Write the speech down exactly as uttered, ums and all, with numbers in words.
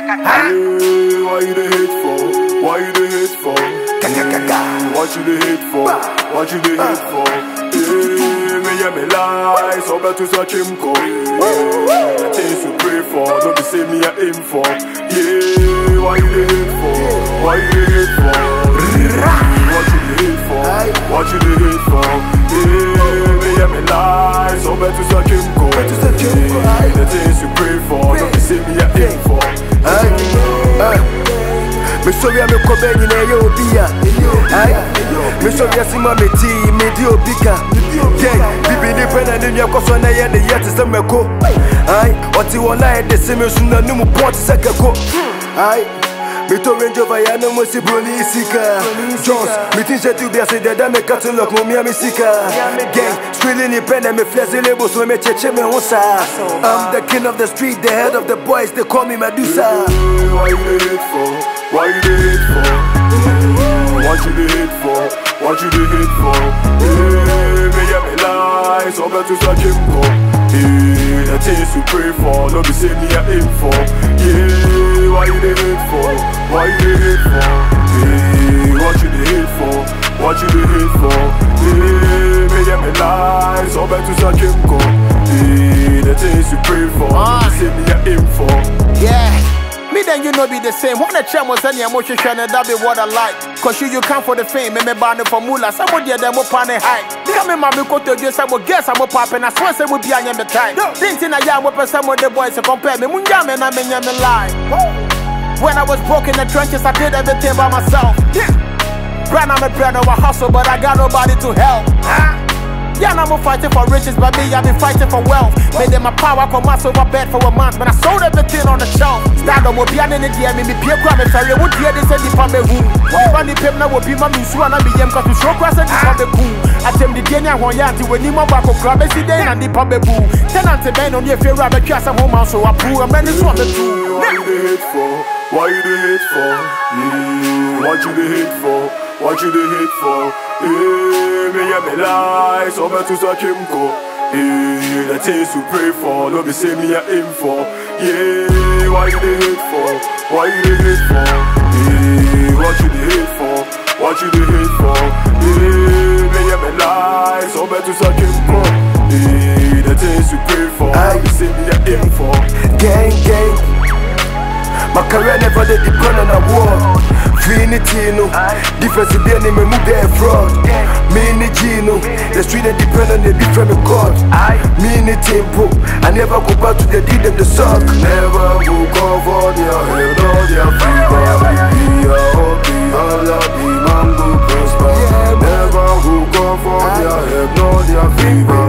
Hey, why you the hate for? Why you the hate for? What you the hate for? What you the hate for? Hey, me yeah me lie, so better such him go. The things you pray for, don't be say me I aim for. Yeah, why you the hate for? Why you the hate for? What you the hate for? What you the hate for? Yeah, me yeah me lie, so better such him go. The things you pray for, don't be say me I aim for. Me sorry I'm a coben in a Yobia. Me sorry I see my tea, me dio bika. Gang, bibi ni pena ni ya koso na ya de yet is a meko. Aye, what you want like the same as no new port sakako. Aye, me to range over ya no mosi broni sika. Jones, me think that you be a say that me catching lock mo mi sika. Gang, screaming ni pena me flash the labels so me cheche me hosa. I'm the king of the street, the head of the boys, they call me Medusa. Why you the hate for? Why you the hate for? What you the hate for? What you the hate for? Hey, me yeah me lie, so better such him go. Hey, the things you pray for, don't be say me I aim for. Yeah, why you the hate for? Why you the hate for? Hey, what you the hate for? What you the hate for? Hey, me yeah me lie, so better such him go. Hey, the things you pray for, don't be say me I aim for. Yeah. Me then you know be the same. When the channel was any emotion, that be what I like. Cause you you come for the fame, me me ban for mula. Somebody them up on the high. Come in my go to you, some guess I'm up and I swear say we be on the time. Thinking I am with some of the boys to compare me. Munjam and I mean me lie. When I was broke in the trenches, I did everything by myself. Brand I'm a brand of a hustle, but I got nobody to help. Yeah, I'm fighting for riches, but me, I've been fighting for wealth. Made them my power come out over bed for a month, but I sold everything on the shelf. Stand up, will be an energy, I mean, me peer crime, and ferry would hear this and the family who. If I need pay, now will be my musu and I be young, cause to show grass and the family cool. I tell the Kenya, one yanti, when you want to grab a seat and the family boo. Tenant a man on your fair rabbit, cast a home house, so I pull a man is one of the two. Why you the hate for? Why you the hate for? Yeah, what you the hate for? What you the hate for? Yeah, me yeah me lie, so better such him go. Yeah, the things you pray for, don't be say me I aim for. Yeah, why you the hate for? Why you the hate for? Yeah, what you the hate for? What you the hate for? Yeah, me yeah me lie, so better such him go. Yeah, the things you pray for, don't be say me I aim for. Gang, gang. My career never did depend on a war. Finity, no. Difference in the enemy, move their fraud. Me in the Gino, the street they depend on the different God. Me in the tempo, I never go back to the deed of the suck. Never go cover their head or their fever. Be a hobby, all of the man go prosper. Never go cover their head nor their fever.